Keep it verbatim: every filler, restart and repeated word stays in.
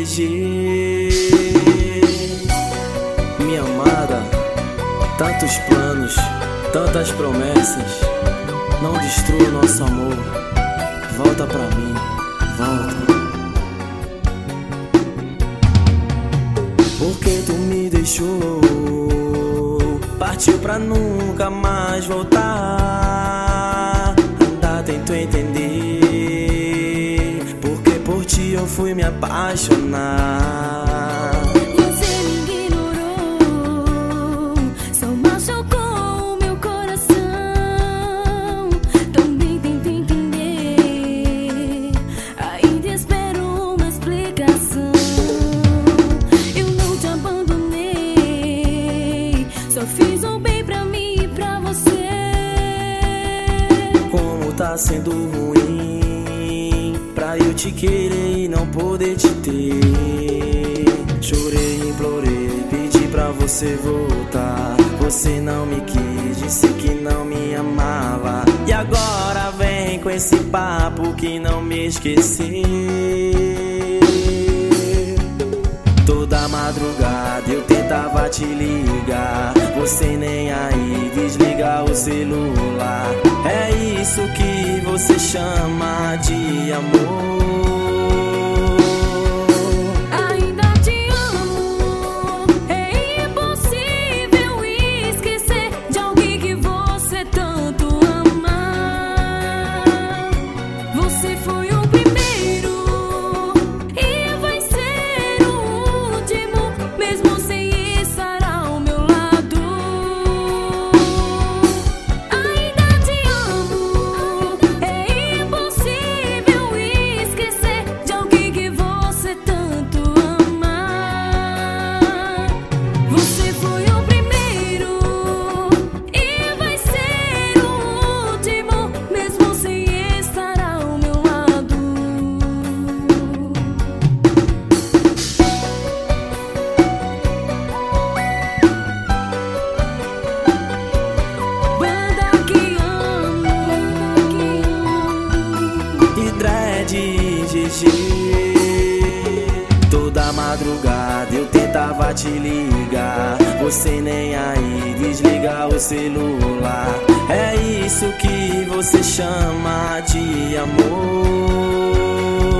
G. Minha amada, tantos planos, tantas promessas, não destrua nosso amor. Volta pra mim, volta. Porque tu me deixou, partiu pra nunca mais voltar. Ainda tento entender, porque por ti eu fui me apaixonar. Você me ignorou, só machucou o meu coração. Também tento entender, ainda espero uma explicação. Eu não te abandonei, só fiz o bem pra mim e pra você. Como tá sendo ruim pra eu te querer e não poder te ter. Chorei, implorei, pedi pra você voltar. Você não me quis, disse que não me amava. E agora vem com esse papo que não me esqueceu. Toda madrugada eu tentava te ligar, você nem aí, desliga o celular. É isso que você chama de amor. Ainda te amo, é impossível esquecer de alguém que você tanto ama. Você foi o primeiro e vai ser o último, mesmo sem estar ao meu lado. Ainda te amo, é impossível esquecer de alguém que você tanto ama. Você foi o primeiro e vai ser o último, mesmo sem estar ao meu lado. Banda que amo, que amo. E dread G G. Toda madrugada eu tentava te ligar, você nem aí, desliga o celular. É isso que você chama de amor.